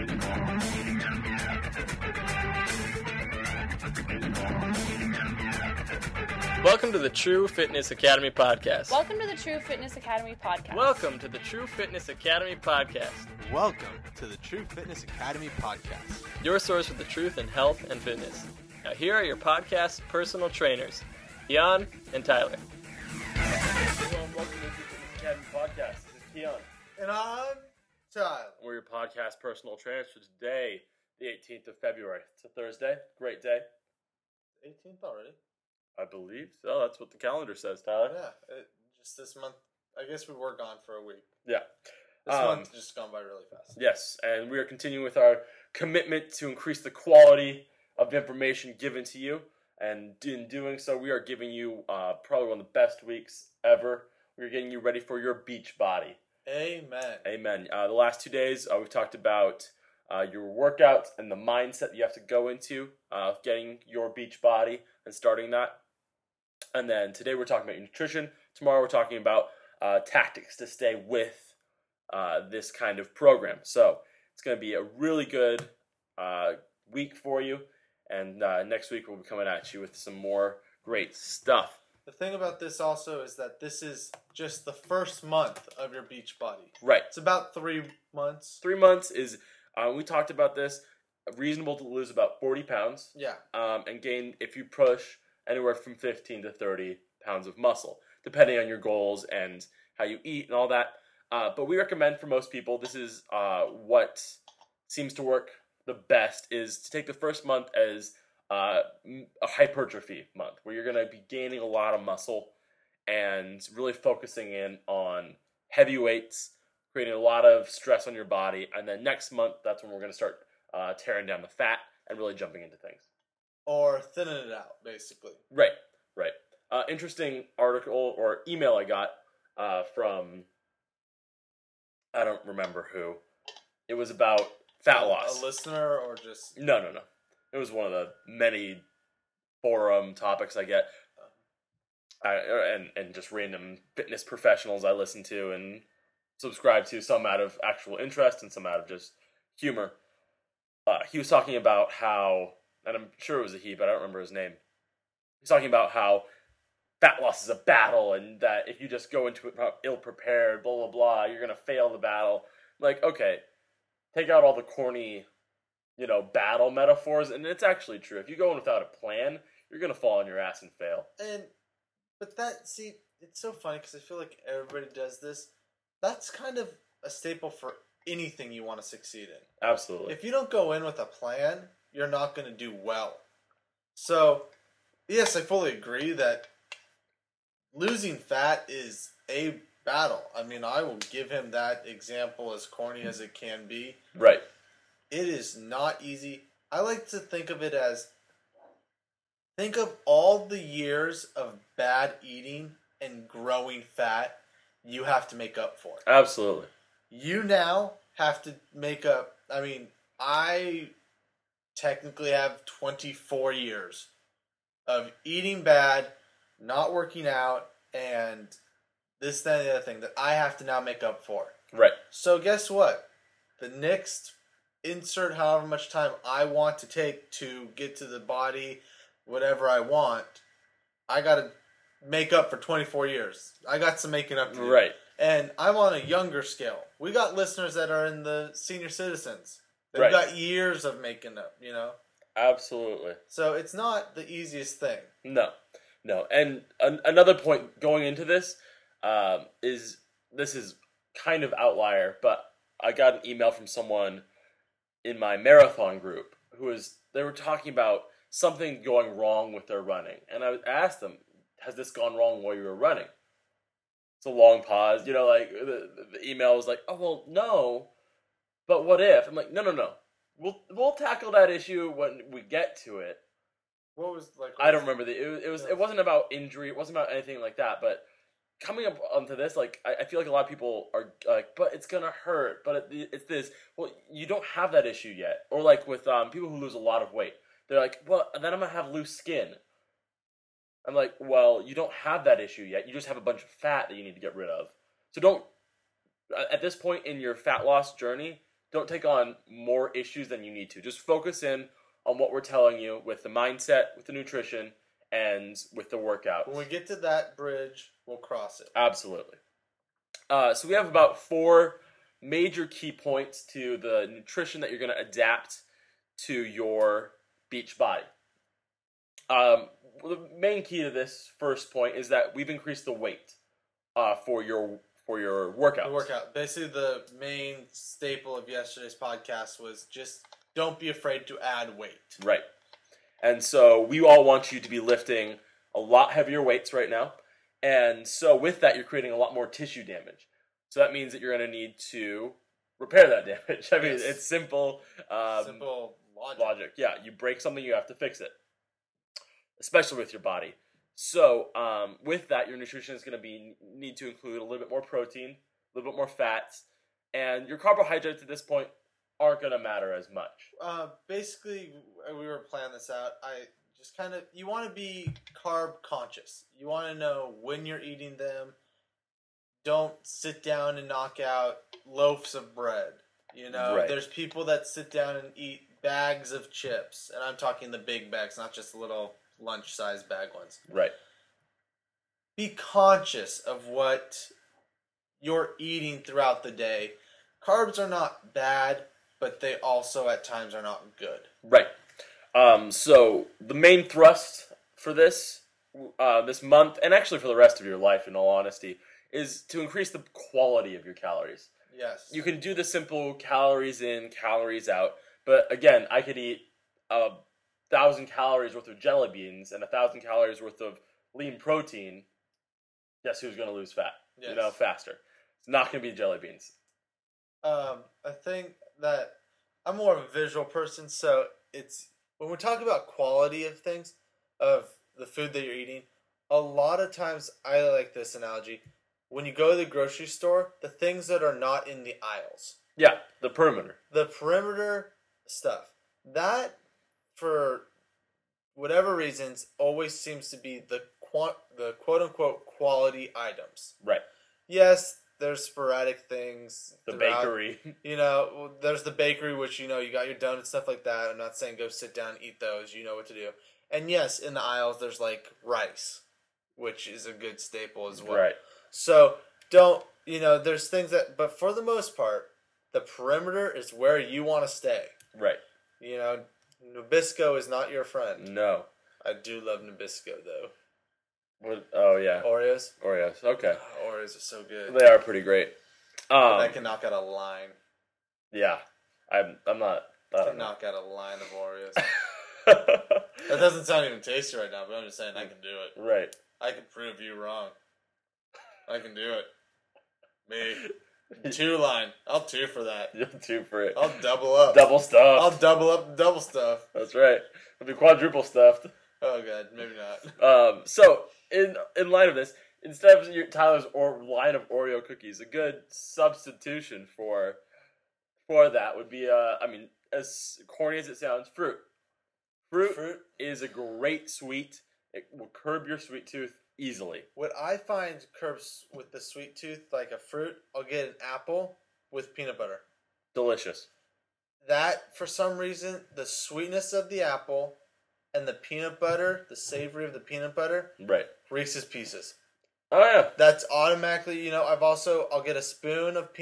Welcome to the True Fitness Academy podcast. Welcome to the True Fitness Academy podcast. Welcome to the True Fitness Academy podcast. Welcome to the True Fitness Academy podcast. Your source for the truth in health and fitness. Now here are your podcast personal trainers, Keon and Tyler. Hello and welcome to the True Fitness Academy podcast. This is Keon. And I'm Tyler. We're your podcast personal trainers for today, the 18th of February. It's a Thursday. Great day. 18th already? I believe so. That's what the calendar says, Tyler. Yeah. Just this month. I guess we were gone for a week. Yeah. This month just gone by really fast. Yes, and we are continuing with our commitment to increase the quality of the information given to you. And in doing so, we are giving you probably one of the best weeks ever. We're getting you ready for your beach body. Amen. Amen. The last 2 days, we've talked about your workouts and the mindset you have to go into getting your beach body and starting that. And then today we're talking about your nutrition. Tomorrow we're talking about tactics to stay with this kind of program. So it's going to be a really good week for you. And next week we'll be coming at you with some more great stuff. The thing about this also is that this is just the first month of your beach body. Right. It's about 3 months. 3 months is, we talked about this, reasonable to lose about 40 pounds. Yeah. And gain, if you push, anywhere from 15 to 30 pounds of muscle, depending on your goals and how you eat and all that. But we recommend for most people, this is what seems to work the best, is to take the first month as a hypertrophy month, where you're going to be gaining a lot of muscle and really focusing in on heavy weights, creating a lot of stress on your body. And then next month, that's when we're going to start tearing down the fat and really jumping into things. Or thinning it out, basically. Right. Interesting article or email I got from, I don't remember who. It was about fat loss. A listener or just... No. It was one of the many forum topics I get. And just random fitness professionals I listen to and subscribe to, some out of actual interest and some out of just humor. He was talking about how, and I'm sure it was a he, but I don't remember his name. He's talking about how fat loss is a battle, and that if you just go into it ill-prepared, blah, blah, blah, you're going to fail the battle. Like, okay, take out all the corny, battle metaphors, and it's actually true. If you go in without a plan, you're going to fall on your ass and fail. But it's so funny, because I feel like everybody does this. That's kind of a staple for anything you want to succeed in. Absolutely. If you don't go in with a plan, you're not going to do well. So, yes, I fully agree that losing fat is a battle. I mean, I will give him that example, as corny as it can be. Right. It is not easy. I like to think of it as, think of all the years of bad eating and growing fat you have to make up for. Absolutely. You now have to make up. I mean, I technically have 24 years of eating bad, not working out, and this, that, and the other thing that I have to now make up for. Right. So guess what? The next insert however much time I want to take to get to the body, whatever I want, I got to make up for 24 years. I got some making up to do. Right. And I'm on a younger scale. We got listeners that are in the senior citizens. They've Right. got years of making up, Absolutely. So it's not the easiest thing. No. And another point going into this is this is kind of outlier, but I got an email from someone in my marathon group they were talking about something going wrong with their running. And I asked them, has this gone wrong while you were running? It's a long pause, the email was like, oh, well, no, but what if? I'm like, no. We'll tackle that issue when we get to it. What was I don't remember it wasn't about injury, it wasn't about anything like that, but coming up onto this, I feel like a lot of people are like, but it's gonna hurt, but it's this. Well, you don't have that issue yet. Or like with people who lose a lot of weight, they're like, well, then I'm gonna have loose skin. I'm like, well, you don't have that issue yet. You just have a bunch of fat that you need to get rid of. So don't, at this point in your fat loss journey, Don't take on more issues than you need to. Just focus in on what we're telling you with the mindset, with the nutrition, and with the workout. When we get to that bridge, we'll cross it. Absolutely. So we have about 4 major key points to the nutrition that you're going to adapt to your beach body. The main key to this first point is that we've increased the weight for your workout. The workout. Basically, the main staple of yesterday's podcast was just don't be afraid to add weight. Right. And so we all want you to be lifting a lot heavier weights right now. And so with that, you're creating a lot more tissue damage. So that means that you're going to need to repair that damage. I mean, it's simple. Simple logic. Yeah, you break something, you have to fix it, especially with your body. So with that, your nutrition is going to need to include a little bit more protein, a little bit more fats, and your carbohydrates at this point aren't going to matter as much. Basically, we were planning this out. You want to be carb conscious. You want to know when you're eating them. Don't sit down and knock out loaves of bread. Right. There's people that sit down and eat bags of chips, and I'm talking the big bags, not just the little lunch-sized bag ones. Right. Be conscious of what you're eating throughout the day. Carbs are not bad, but they also at times are not good. Right. So the main thrust for this month, and actually for the rest of your life, in all honesty, is to increase the quality of your calories. Yes. You can do the simple calories in, calories out, but again, I could eat 1,000 calories worth of jelly beans and 1,000 calories worth of lean protein. Guess who's going to lose fat? Yes. Faster. It's not going to be jelly beans. I think that I'm more of a visual person, so it's when we talk about quality of things, of the food that you're eating, a lot of times I like this analogy. When you go to the grocery store, the things that are not in the aisles. Yeah, the perimeter. The perimeter stuff. That, for whatever reasons, always seems to be the quote-unquote quality items. Right. Yes, there's sporadic things. The throughout. bakery. There's the bakery, which, you got your donuts, stuff like that. I'm not saying go sit down and eat those. You know what to do. And yes, in the aisles, there's like rice, which is a good staple as well. Right. So, there's things that, but for the most part, the perimeter is where you want to stay. Right. Nabisco is not your friend. No. I do love Nabisco, though. What? Oh, yeah. Oreos? Oreos, okay. Oreos are so good. They are pretty great. That can knock out a line. Yeah. I'm not... I don't know. Knock out a line of Oreos. That doesn't sound even tasty right now, but I'm just saying I can do it. Right. I can prove you wrong. I can do it. Me. 2 line. I'll 2 for that. You'll 2 for it. I'll double up. Double stuffed. I'll double up double stuff. That's right. It'll be quadruple stuffed. Oh god, maybe not. So in light of this, instead of Tyler's line of Oreo cookies, a good substitution for that would be as corny as it sounds, fruit. Fruit is a great sweet. It will curb your sweet tooth easily. What I find curbs with the sweet tooth, like a fruit, I'll get an apple with peanut butter. Delicious. That, for some reason, the sweetness of the apple and the peanut butter, the savory of the peanut butter, right, Reese's Pieces. Oh yeah. That's automatically, I'll get a spoon of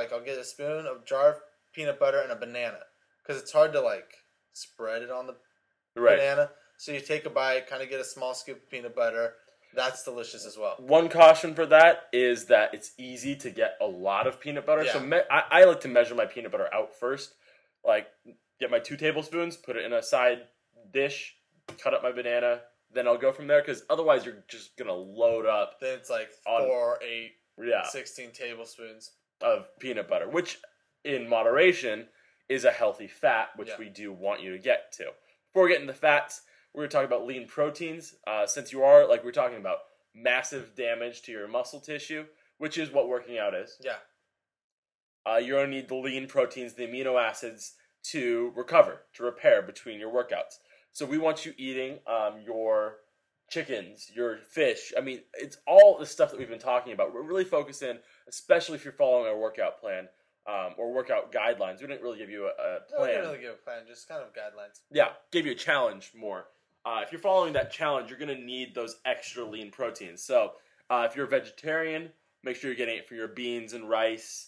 jar of peanut butter and a banana, because it's hard to spread it on the banana. So you take a bite, kind of get a small scoop of peanut butter. That's delicious as well. One caution for that is that it's easy to get a lot of peanut butter. Yeah. So I like to measure my peanut butter out first. Get my 2 tablespoons, put it in a side dish, cut up my banana, then I'll go from there, because otherwise you're just going to load up. Then it's 4, 8, 16 tablespoons of peanut butter, which in moderation is a healthy fat, which we do want you to get to. Before we get into fats, we're going to talk about lean proteins. Since you are, we're talking about massive damage to your muscle tissue, which is what working out is. Yeah. You're going to need the lean proteins, the amino acids, to recover, to repair between your workouts. So we want you eating your chickens, your fish. I mean, it's all the stuff that we've been talking about. We're really focusing, especially if you're following our workout plan, or workout guidelines. We didn't really give you a No, we plan. didn't really give a plan, just kind of guidelines. Yeah, gave you a challenge more. If you're following that challenge, you're going to need those extra lean proteins. So if you're a vegetarian, make sure you're getting it for your beans and rice,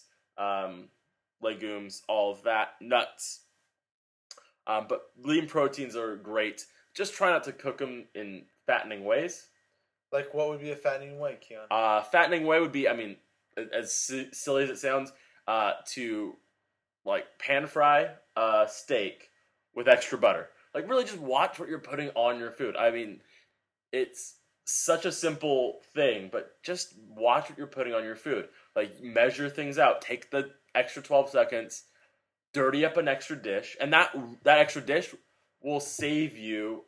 legumes, all of that, nuts. But lean proteins are great. Just try not to cook them in fattening ways. Like, what would be a fattening way, Keon? Fattening way would be, I mean, as silly as it sounds, to like pan fry a steak with extra butter. Like, really just watch what you're putting on your food. I mean, it's such a simple thing, but just watch what you're putting on your food. Like, measure things out. Take the extra 12 seconds, dirty up an extra dish, and that extra dish will save you,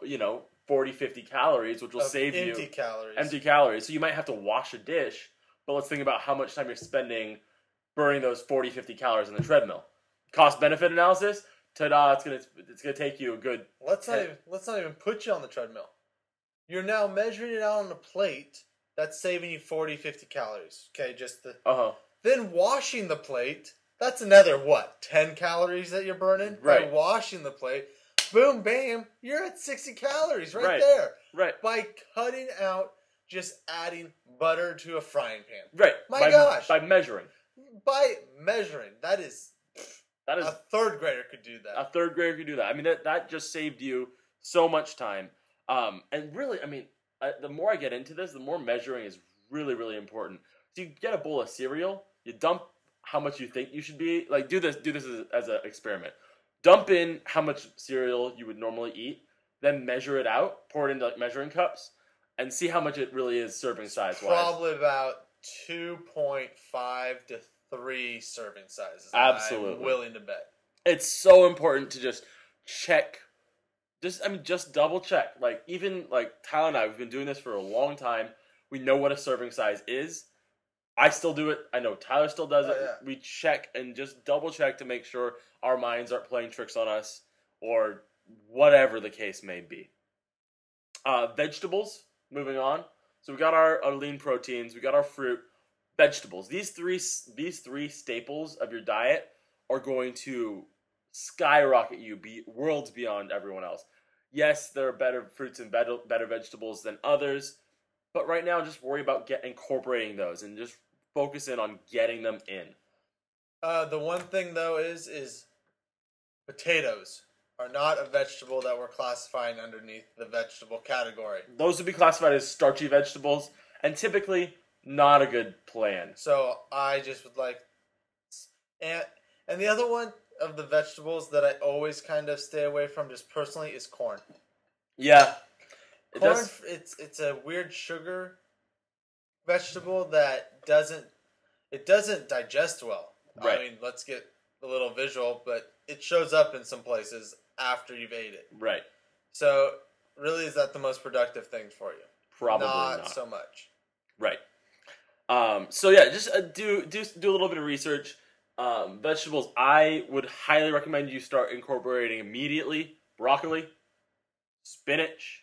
40, 50 calories, which will save you empty calories. So you might have to wash a dish, but let's think about how much time you're spending burning those 40, 50 calories on the treadmill. Cost benefit analysis, ta-da! It's gonna take you a good. Let's not even put you on the treadmill. You're now measuring it out on a plate. That's saving you 40, 50 calories. Okay, just the. Then washing the plate. That's another 10 calories that you're burning right by washing the plate. Boom, bam, you're at 60 calories right there. Right. By cutting out, just adding butter to a frying pan. Right. My gosh. By measuring. By measuring. That is a third grader could do that. A third grader could do that. I mean, that just saved you so much time. And really, I mean, the more I get into this, the more measuring is really, really important. So you get a bowl of cereal, you dump how much you think you should be. Like, do this as an experiment. Dump in how much cereal you would normally eat, then measure it out, pour it into measuring cups, and see how much it really is serving size wise. Probably about 2.5 to 3 serving sizes. Absolutely. I'm willing to bet. It's so important to just check. Just double check. Like, even like Tyler and I, we've been doing this for a long time. We know what a serving size is. I still do it. I know Tyler still does it. Yeah. We check and just double check to make sure our minds aren't playing tricks on us or whatever the case may be. Vegetables, moving on. So we got our lean proteins, we got our fruit, vegetables. These three staples of your diet are going to skyrocket you worlds beyond everyone else. Yes, there are better fruits and better vegetables than others, but right now just worry about incorporating those and just focus in on getting them in. The one thing though is potatoes are not a vegetable that we're classifying underneath the vegetable category. Those would be classified as starchy vegetables, and typically not a good plan. So I just would like, and the other one of the vegetables that I always kind of stay away from, just personally, is corn. Yeah, corn. It's a weird sugar vegetable that doesn't digest well. Right. I mean, let's get a little visual, but it shows up in some places after you've ate it. Right. So, really, is that the most productive thing for you? Probably not so much. Right. So yeah, just do a little bit of research. Vegetables, I would highly recommend you start incorporating immediately. Broccoli, spinach,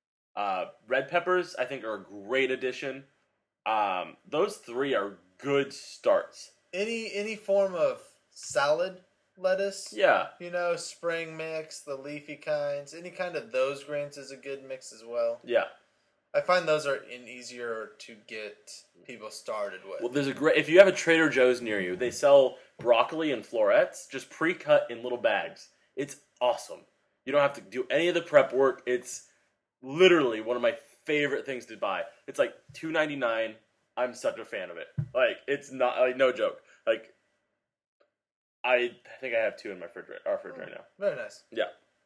red peppers, I think are a great addition. Those three are good starts. Any form of salad lettuce. Yeah. Spring mix, the leafy kinds. Any kind of those grains is a good mix as well. Yeah. I find those are easier to get people started with. Well, if you have a Trader Joe's near you, they sell broccoli in florets, just pre-cut in little bags. It's awesome. You don't have to do any of the prep work. It's literally one of my favorite things to buy. It's like $2.99. I'm such a fan of it. Like, it's not, like, no joke. Like, I think I have 2 in our fridge right now. Very nice. Yeah.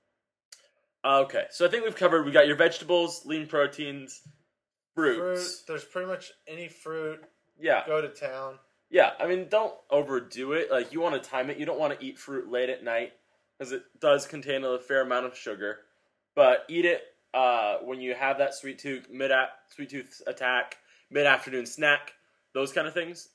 Okay, so I think we've covered. We got your vegetables, lean proteins, fruits. There's pretty much any fruit. Yeah. Go to town. Yeah, I mean, don't overdo it. Like, you want to time it. You don't want to eat fruit late at night because it does contain a fair amount of sugar. But eat it when you have that sweet tooth attack, mid-afternoon snack, those kind of things.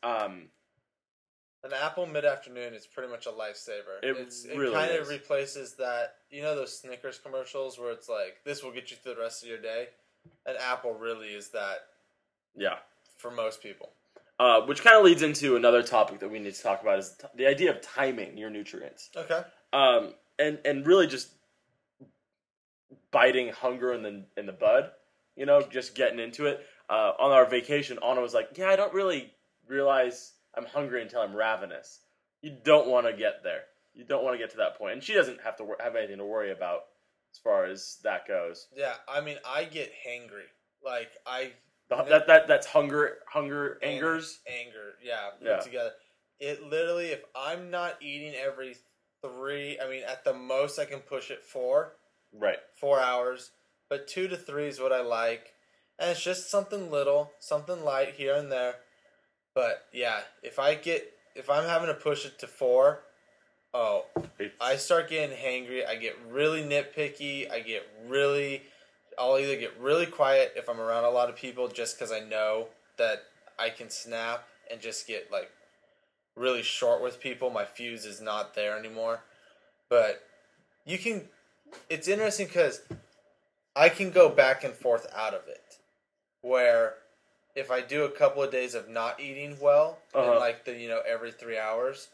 An apple mid-afternoon is pretty much a lifesaver. It really kind is. of replaces that, those Snickers commercials where it's like, this will get you through the rest of your day? An apple really is that. Yeah. For most people. Which kind of leads into another topic that we need to talk about is the idea of timing your nutrients. Okay. And really just biting hunger in the bud, just getting into it. On our vacation, Anna was like, "Yeah, I don't really realize I'm hungry until I'm ravenous." You don't want to get there. You don't want to get to that point, and she doesn't have to have anything to worry about as far as that goes. Yeah, I mean, I get hangry. Like That's hunger angers. Anger, yeah, put Yeah. together. It literally, if I'm not eating every 3, I mean, at the most I can push it 4 Right. hours, but 2 to 3 is what I like, and it's just something little, something light here and there. But yeah, if I'm having to push it to 4, I start getting hangry. I get really nitpicky. I'll either get really quiet if I'm around a lot of people, just because I know that I can snap and just get like really short with people. My fuse is not there anymore. But it's interesting because I can go back and forth out of it. Where if I do a couple of days of not eating well, and like every 3 hours,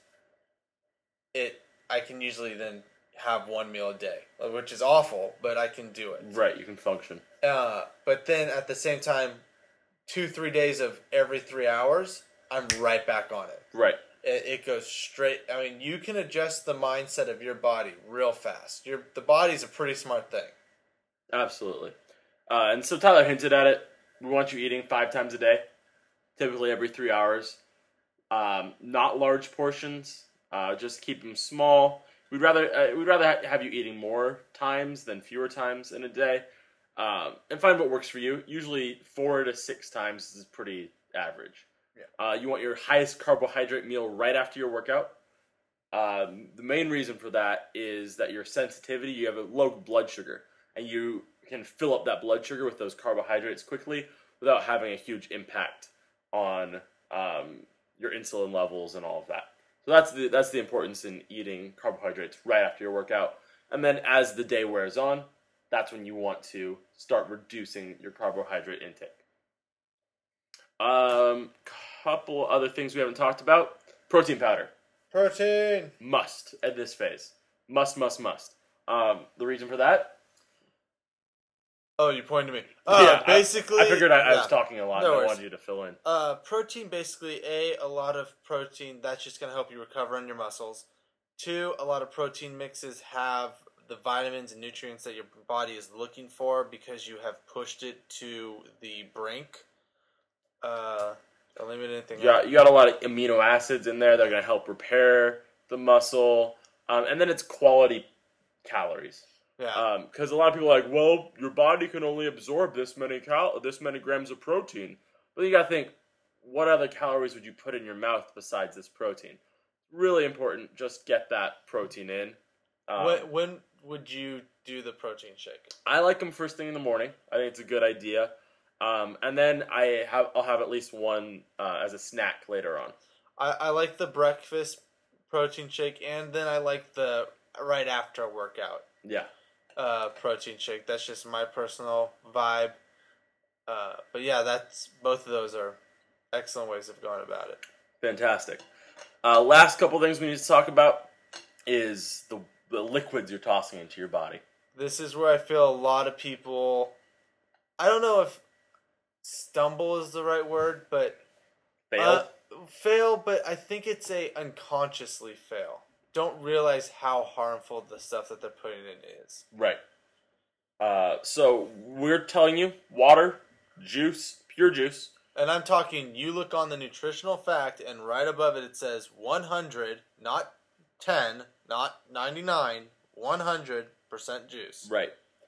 I can usually then have one meal a day, which is awful, but I can do it. Right, you can function. But then at the same time, 2-3 days of every 3 hours, I'm right back on it. Right. It goes straight. I mean, you can adjust the mindset of your body real fast. The body's a pretty smart thing. Absolutely. And so Tyler hinted at it. We want you eating 5 times a day, typically every 3 hours. Not large portions. Just keep them small. We'd rather have you eating more times than fewer times in a day, and find what works for you. Usually 4 to 6 times is pretty average. Yeah. You want your highest carbohydrate meal right after your workout. The main reason for that is that your sensitivity, you have a low blood sugar, and you can fill up that blood sugar with those carbohydrates quickly without having a huge impact on your insulin levels and all of that. So that's the importance in eating carbohydrates right after your workout. And then as the day wears on, that's when you want to start reducing your carbohydrate intake. Couple other things we haven't talked about. Protein powder. Protein. Must at this phase. Must. The reason for that? Oh, you pointed to me. Yeah, basically, I figured I was talking a lot No and I worries. wanted you to fill in. Protein, basically, a lot of protein, that's just going to help you recover on your muscles. 2, a lot of protein mixes have the vitamins and nutrients that your body is looking for because you have pushed it to the brink. Don't limit anything else. You got a lot of amino acids in there that are going to help repair the muscle. And then it's quality calories. Yeah. Because a lot of people are like, well, your body can only absorb this many grams of protein. But you got to think, what other calories would you put in your mouth besides this protein? Really important. Just get that protein in. When would you do the protein shake? I like them first thing in the morning. I think it's a good idea. And then I'll have at least one as a snack later on. I like the breakfast protein shake, and then I like the right after workout. Yeah. Protein shake. That's just my personal vibe. But yeah, both of those are excellent ways of going about it. Fantastic. Last couple things we need to talk about is the liquids you're tossing into your body. This is where I feel a lot of people, I don't know if stumble is the right word, but fail, but I think it's unconsciously fail. Don't realize how harmful the stuff that they're putting in is. Right. So we're telling you, water, juice, pure juice. And I'm talking, you look on the nutritional fact, and right above it says 100, not 10, not 99, 100% juice. Right.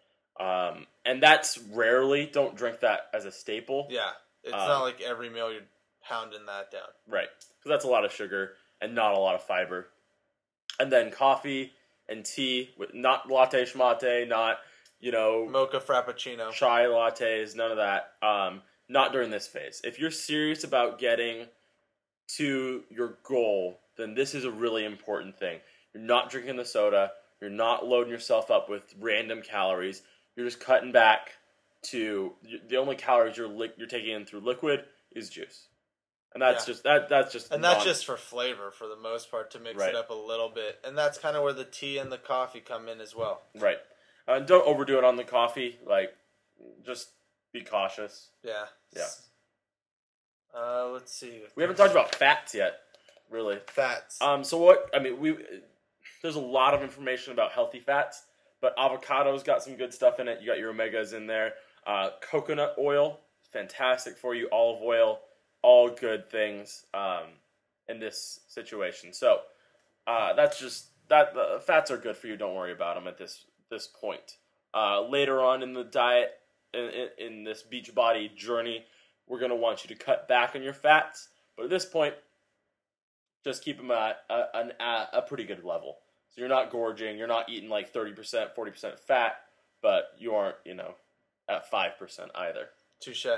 And that's rarely, don't drink that as a staple. Yeah. It's not like every meal you're pounding that down. Right. Because that's a lot of sugar and not a lot of fiber. And then coffee and tea, with not latte schmatte, not, Mocha frappuccino. Chai lattes, none of that. Not during this phase. If you're serious about getting to your goal, then this is a really important thing. You're not drinking the soda. You're not loading yourself up with random calories. You're just cutting back to the only calories you're taking in through liquid is juice. And that's just that's just and that's just for flavor for the most part, to mix Right. it up a little bit. And that's kind of where the tea and the coffee come in as well. right. Don't overdo it on the coffee. Like, just be cautious. Yeah. Yeah. Let's see. We haven't talked about fats yet, really. Fats. So what? I mean, there's a lot of information about healthy fats, but avocado's got some good stuff in it. You got your omegas in there. Coconut oil, fantastic for you. Olive oil, all good things in this situation. So that's just that. Fats are good for you. Don't worry about them at this point. Later on in the diet, in this Beachbody journey, we're going to want you to cut back on your fats. But at this point, just keep them at a pretty good level. So you're not gorging. You're not eating like 30%, 40% fat, but you aren't, at 5% either. Touche.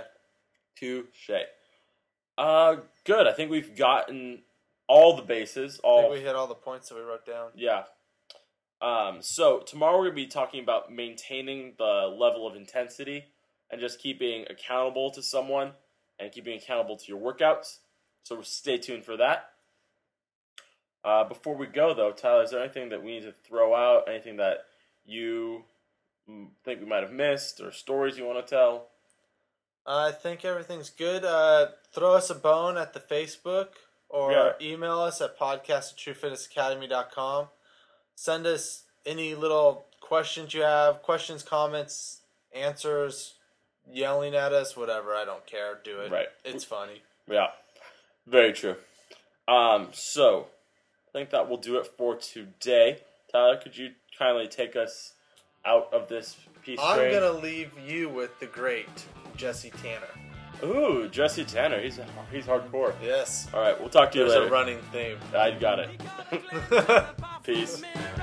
Good. I think we've gotten all the bases. I think we hit all the points that we wrote down. Yeah. So tomorrow we're going to be talking about maintaining the level of intensity and just keeping accountable to someone and keeping accountable to your workouts. So stay tuned for that. Before we go, though, Tyler, is there anything that we need to throw out? Anything that you think we might have missed, or stories you want to tell? I think everything's good. Throw us a bone at the Facebook, or email us at podcast@truefitnessacademy.com. Send us any little questions you have, questions, comments, answers, yelling at us, whatever. I don't care. Do it. Right. It's funny. Yeah, very true. So I think that will do it for today. Tyler, could you kindly take us out of this piece? I'm going to leave you with the great Jesse Tanner. Ooh, Jesse Tanner. He's hardcore. Yes. All right, we'll talk to you There's later. a running theme. I got it. Peace.